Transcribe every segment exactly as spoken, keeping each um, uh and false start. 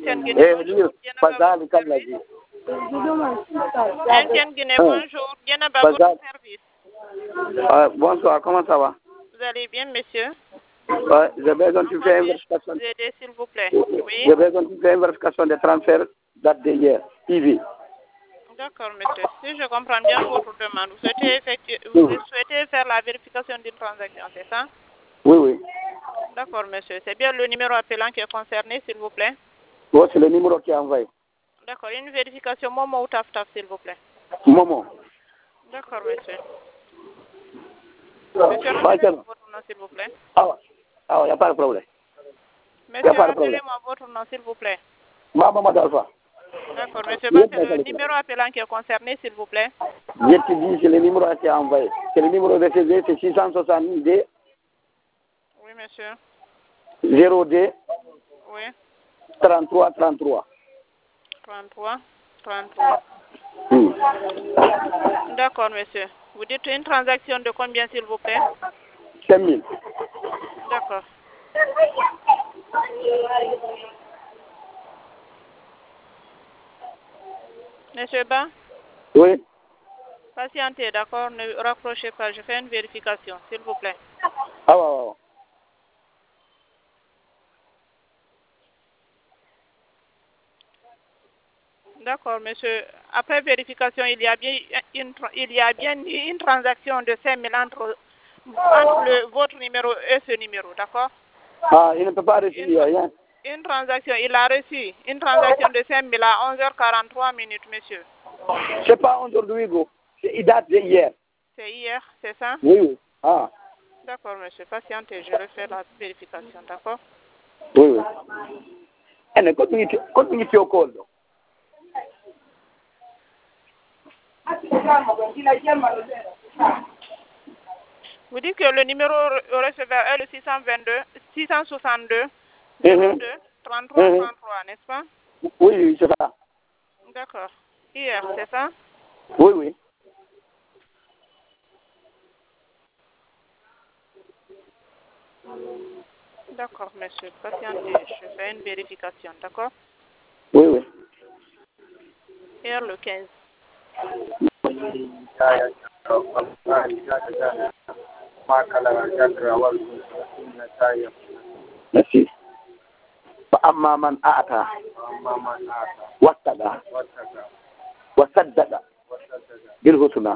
Ancienne Guinée, bonjour. Pazali Kalaji. Ancienne Guinée, bonjour. Bien à votre service. Euh, bonsoir, comment ça va? Vous allez bien, monsieur? Ouais, j'ai besoin de faire une vérification. Vous aider, s'il vous plaît. Oui. J'ai besoin de faire une vérification des transferts date d'hier, I V. D'accord, monsieur. Si je comprends bien votre demande, vous souhaitez, effectuer, vous souhaitez faire la vérification d'une transaction, c'est ça? Oui, oui. D'accord, monsieur. C'est bien le numéro appelant qui est concerné, s'il vous plaît? Oui, c'est le numéro qui est envoyé. D'accord. Une vérification Momo ou Taf Taf, s'il vous plaît? Momo. D'accord, monsieur. Monsieur, rappelez-moi votre nom, s'il vous plaît. Ah, il n'y a pas de problème. Monsieur, rappelez-moi votre nom, s'il vous plaît. Maman Dalfa. D'accord, monsieur. C'est le numéro appelant qui est concerné, s'il vous plaît? Je te dis, c'est le numéro qui est envoyé. C'est le numéro de C Z, c'est six cent soixante-deux. Oui, monsieur. zéro deux. Oui. trente-trois, trente-trois. trente-trois, trente-trois. Hmm. D'accord, monsieur. Vous dites une transaction de combien, s'il vous plaît? cinq mille. D'accord. Monsieur Ba? Oui. Patientez, d'accord? Ne raccrochez pas. Je fais une vérification, s'il vous plaît. Ah, ouais, ouais. D'accord, monsieur. Après vérification, il y a bien une, il y a bien une transaction de cinq mille entre, entre le, votre numéro et ce numéro, d'accord? Ah, il ne peut pas reçu une, rien. Une transaction, il a reçu une transaction de cinq mille à onze heures quarante-trois minutes, monsieur. C'est pas aujourd'hui, go. Il date d'hier. C'est hier, c'est ça? Oui, oui. Ah. D'accord, monsieur. Patientez, je refais la vérification, d'accord? Oui, oui. Et ne continue au col. Vous dites que le numéro receveur est le six cent vingt-deux, six cent soixante-deux, zéro deux, trente-trois, trente-trois, n'est-ce pas? Oui, oui, c'est ça. D'accord. Hier, c'est ça? Oui, oui. D'accord, monsieur. Patientez, je fais une vérification, d'accord? Oui, oui. Hier, le quinze. Merci. فأما من أعطى واتقى وصدق بالحسنى.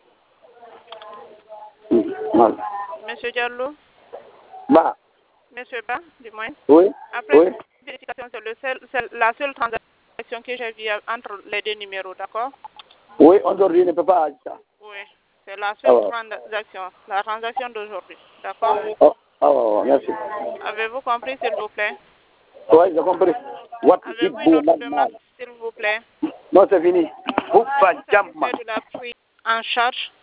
Monsieur Diallo? Bah. Monsieur Ba, du moins. Oui. Après Oui. vérification, c'est le seul, c'est la seule transaction que j'ai vue entre les deux numéros, d'accord? Oui, aujourd'hui, ne peut pas avoir ça. Oui, c'est la seule oh. transaction, la transaction d'aujourd'hui, d'accord? Oh, oh, merci. Avez-vous compris, s'il vous plaît? Oui, j'ai compris. Avez-vous une autre demande, s'il vous plaît? Non, c'est fini. Vous êtes satisfait de la prise en charge